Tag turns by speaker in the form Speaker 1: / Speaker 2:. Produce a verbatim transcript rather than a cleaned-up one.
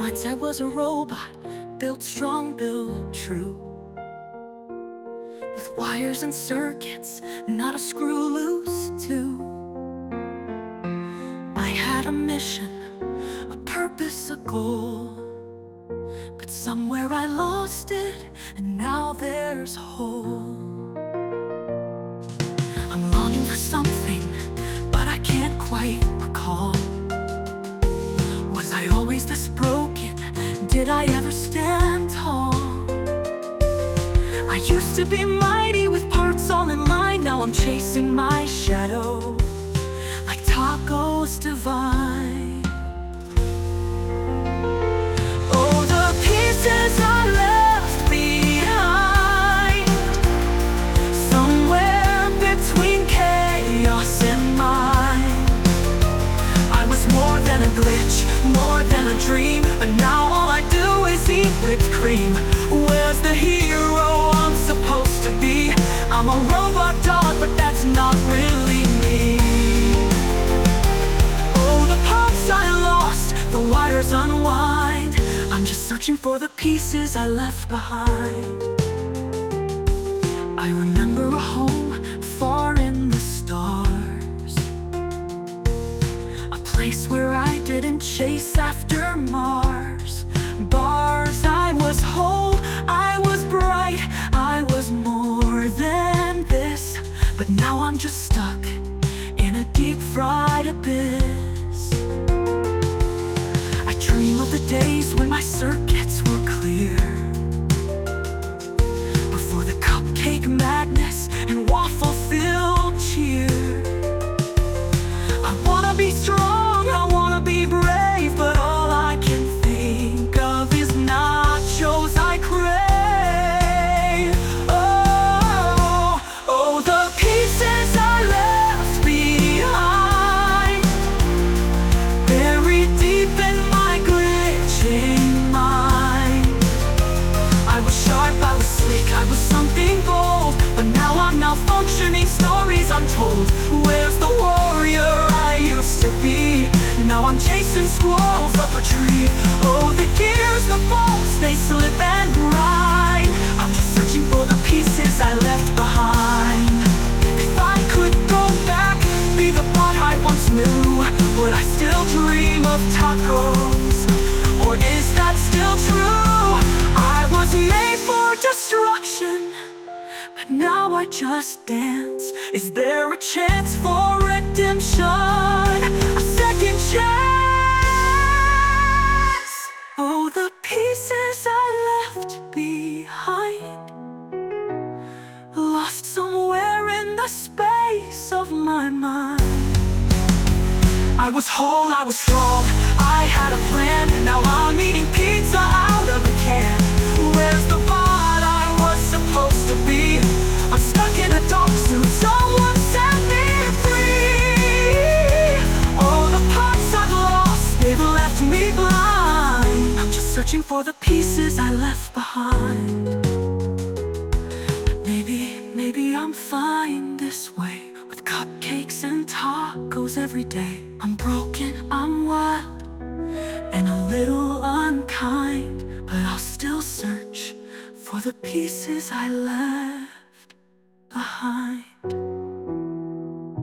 Speaker 1: mindset was a robot, built strong, built true, with wires and circuits, not a screw loose too. I had a mission, a purpose, a goal, but somewhere I lost it, and now there's a hole. I'm longing for something, but I can't quite recall. Was I always this broken? Did I ever stand tall? I used to be mighty with parts all in line. Now I'm chasing my shadow like tacos divine. Oh, the pieces I left behind, somewhere between chaos and mine. I was more than a glitch, more than a dream, but now all I do is eat whipped cream. Where's the hero I'm supposed to be? I'm a robot dog, but that's not really me. Oh, the parts I lost, the wires unwind. I'm just searching for the pieces I left behind. I remember a home far in the stars, a place where I didn't chase after Mars. Bars, I was whole, I was bright, I was more than this. But now I'm just stuck in a deep fried abyss. I dream of the days when my circuits were clear, before the cupcake madness and waffle-filled cheer. I wanna be strong, I wanna be brave, but all I can think of is nachos I crave. Oh, oh, the pieces I left behind, buried deep in my glitching mind. I was sharp, I was sleek, I was something bold, but now I'm malfunctioning, stories untold. Where's the warrior I used to be? Now I'm chasing squirrels up a tree. Oh, the gears, the bolts, they slip and ride. I'm just searching for the pieces I left behind. If I could go back, be the bot I once knew, would I still dream of tacos? Or is that still true? I was made for destruction, but now I just dance. Is there a chance for redemption? A second chance? Oh, the pieces I left behind, lost somewhere in the space of my mind. I was whole, I was strong, I had a plan. Now I'm eating pizza out of a can. Where's the bot I was supposed to be? I'm stuck in a dog suit, someone set me free. All the parts I've lost, they've left me blind. I'm just searching for the pieces I left behind. Maybe, maybe I'm fine this way, with cupcakes and tacos every day. I'm broken, I'm wild, and a little unkind, but I'll still search for the pieces I left